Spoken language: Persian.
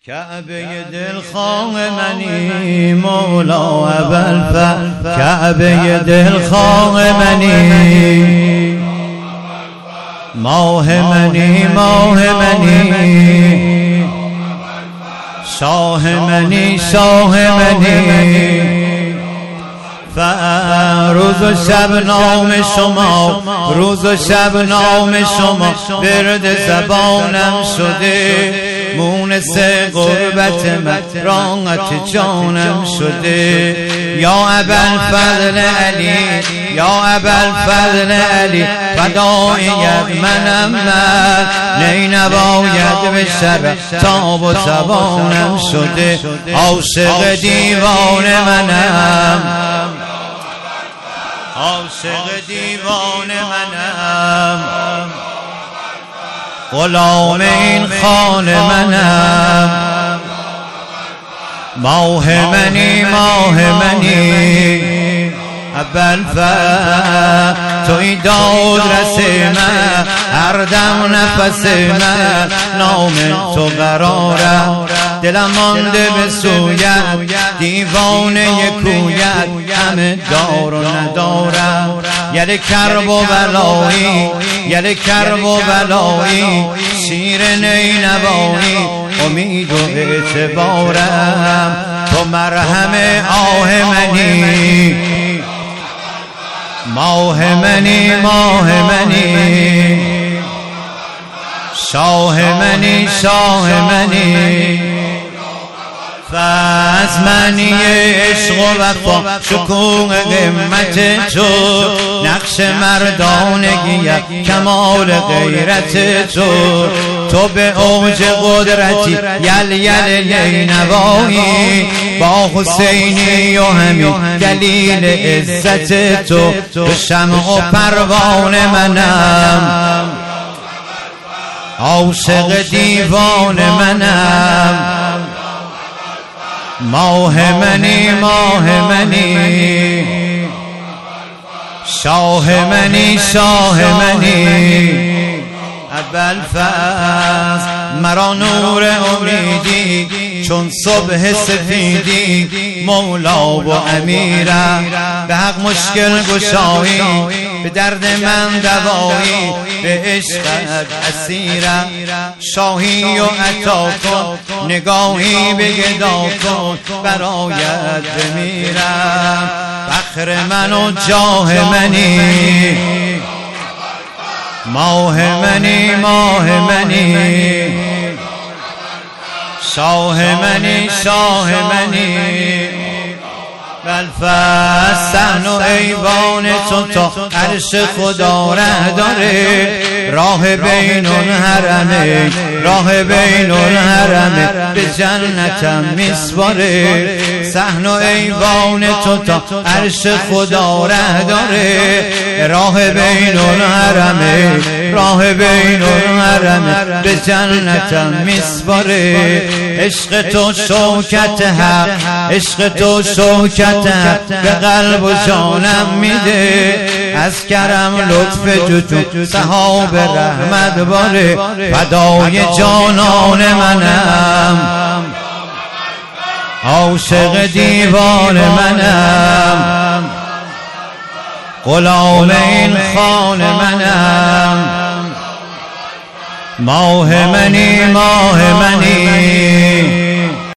کعبه دلخواه منی مولا ابوالفضل، کعبه دلخواه منی، ماه منی ماه منی، شاه منی شاه منی. روز و شب نام شما، روز و شب نام شما ورد زبانم شده، مونس غربت من راحت جانم شده. یا ابوالفضل علی، یا ابوالفضل علی، فدایت منم من، نی نباید به شرع تاب و توانم شده. عاشق دیوان منم، عاشق دیوان منم، غلام این خان منم. ماه منی ماه منی، ابوالفضل توی داد رس من، هر دم نفس من نام تو قرارم. دلم مانده به سویت، دیوانه کویت، همه دار و ندارم. یل کرب و بلایی، یل کرب و بلایی، شیر نینوایی، امید و اعتبارم. تو مرهم آه منی، ماه منی ماه منی، شاه منی شاه منی. فاز منی عشق و وفا، شکوه قمت تو، نقش مردانگی کمال غیرت تو. تو به اوج قدرتی یل یل نینوایی، با حسینی و همین دلیل عزت تو. تو شمع و پروان منم، عاشق دیوان منم. ماه منی ماه منی، شاه منی شاه منی. ابوالفضل مرا نور امیدی، چون صبح سفیدی، مولا و امیرم. به حق مشکل گشایی، به درد من دوایی، به عشقت اسیرم. شاهی و عطا کن، نگاهی به گدا کن، برایت بمیرم. فخر من و جاه منی، ماه منی ماه منی، شاه منی شاه منی. ابوالفضل صحن و ایوان تو تا عرش خدا ره داره، راه بین الحرمین، راه بین الحرمین، به جنتم میسپاره. صحن و ایوان تو تا عرش خدا ره داره، راه بین الحرمین، راه بین الحرمین، به جنتم میسپاره. عشق تو شوکت حق، عشق تو شوکت به قلب و جانم میده. از کرم لطف جو سحاب رحمت باره، فدای جانان منم، عاشق دیوان منم. غلام این خان منم، ماه منی ماه منی،